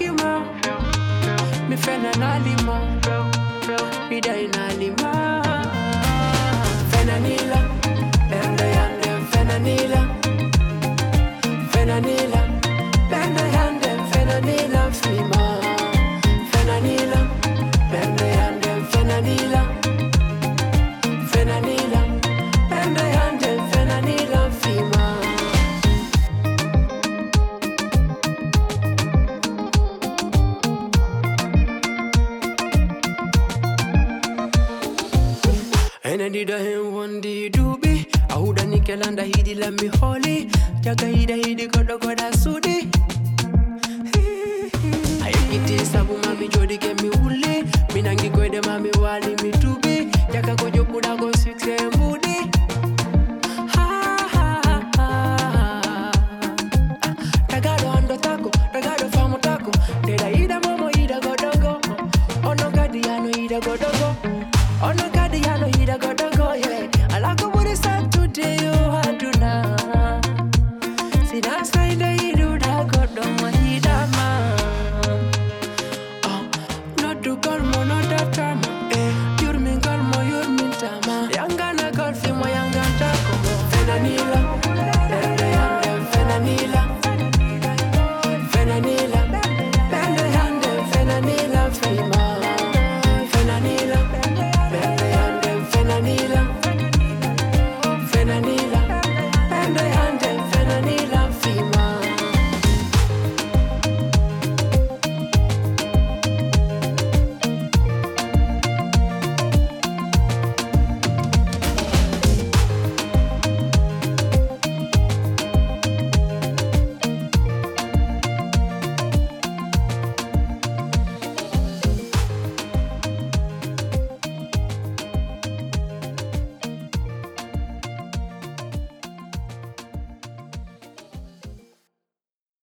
kima. Me fena na lima. Ida ina lima. Fenanila. Benda yande fenanila. Fenanila. Benda yande fenanila fima. Fenanila. Benda yande fenanila. Fenanila. Benda yande fenanila fima. And I did a him one day do be. I would a nickel and I hid let me holy. Jaga hidi got a god as sudi. I get this abu mami jodi ke